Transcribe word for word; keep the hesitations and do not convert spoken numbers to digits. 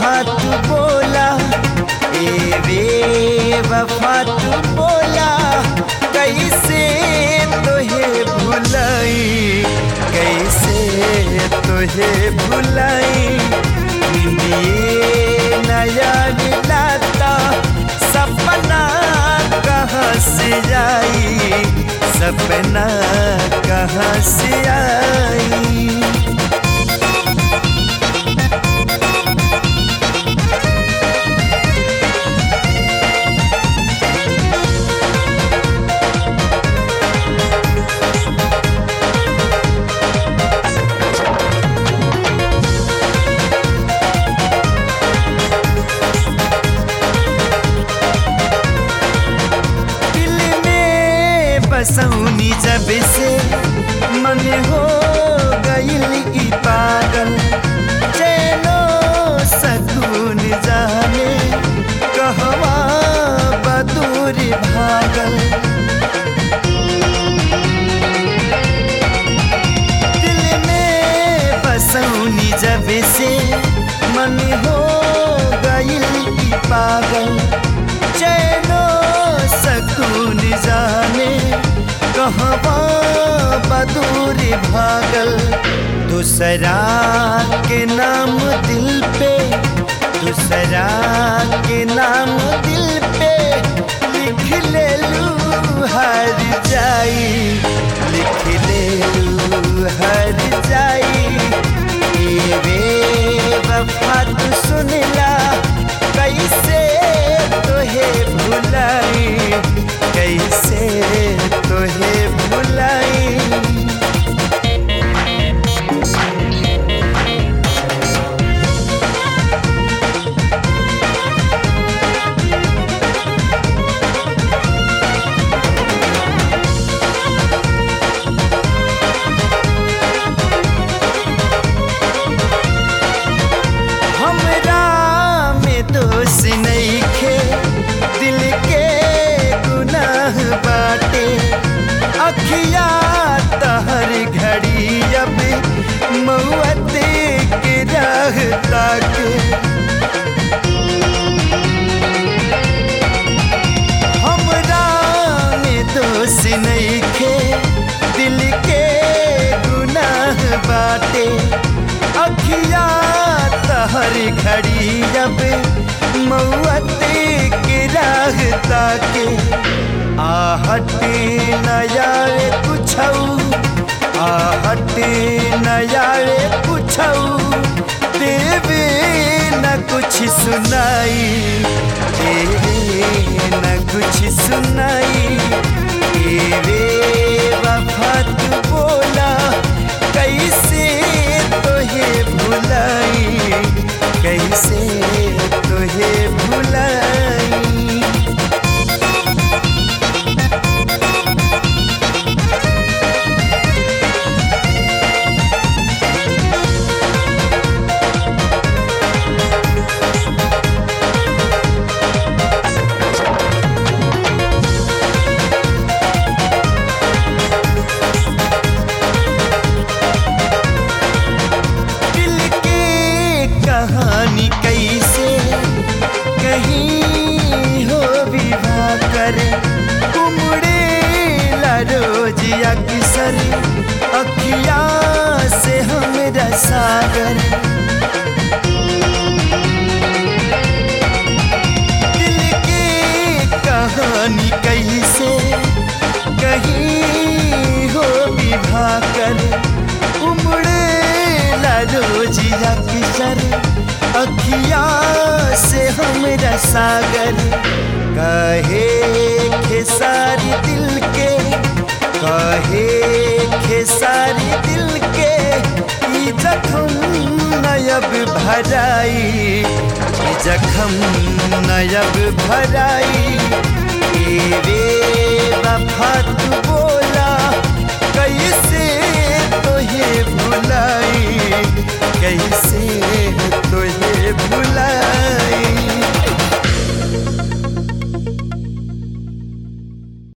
वफा तू बोला, ए बेवफा तू बोला, कैसे तोहे भुलाई, कैसे तोहे भुलाई। निंदिए नया मिलाता सपना कहाँ से आई, सपना कहाँ से आई। बसौनी जब से मन हो गइल ई पागल, चैनो सकून जाने कहवा बदूर भागल। दिल में बसौनी जब से मन हो गइल ई पागल, चैनो सकून जाने कहवा बदूर भागल। दूसरा के नाम दिल पे, दूसरा के नाम दिल पे लिख ले लू हर जाई, लिख ले लू हर जाई। ए बेवफा तू सुनला, कैसे तोहे भुलाई, कैसे तोहे भुलाई। हमरा में दोष नइखे, दिल के गुनाह बाटे, अखिया तहर घड़ी अब मौत के राह ताके। हमरा में दोष नइखे, दिल के गुनाह बाटे, अखिया तहर घड़ी अब मौत के राह ताके। आहट नया कुछौ, आहट नया कुछौ, देवे न कुछ सुनाई, देवे न कुछ सुनाई। ए बेवफा तू बोला, कैसे तोहे भुलाई, कैसे तोहे भुलाई। कहानी कैसे कहीं हो विवाह कर, उमड़े ला रोज अक्सर अखिया से हमरा सागर। दिल के कहानी कैसे कहीं हो विवाह कर, उमड़े ला रोज अक्सर अखिया से हमरा सागर। कहे खेसारी दिल के, कहे खेसारी दिल के, ई जख्म नयब भराई, ई जख्म नयब भराई। ए बेवफा तू